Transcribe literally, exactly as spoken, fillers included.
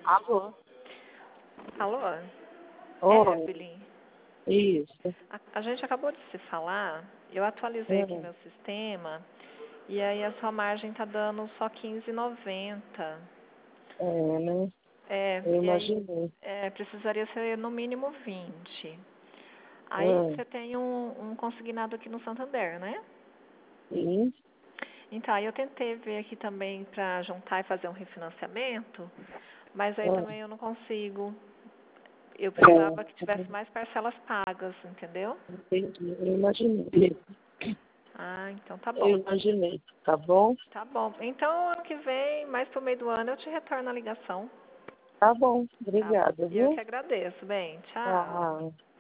Alô? Alô? Oi, Evelyn, isso. a, a gente acabou de se falar, eu atualizei aqui É, meu sistema e aí a sua margem está dando só quinze e noventa. é, né? É, Eu e aí imaginei. é, precisaria ser no mínimo vinte. Aí É, você tem um, um consignado aqui no Santander, né? sim, Então, aí eu tentei ver aqui também para juntar e fazer um refinanciamento, mas aí é, também eu não consigo. Eu é, precisava que tivesse mais parcelas pagas, entendeu? entendi. Eu imaginei. Ah, então tá bom. Eu imaginei, tá bom? Tá bom. Então, ano que vem, mais pro meio do ano, eu te retorno a ligação. Tá bom, Tá? obrigada, E eu viu? que agradeço. Bem, tchau. Tá.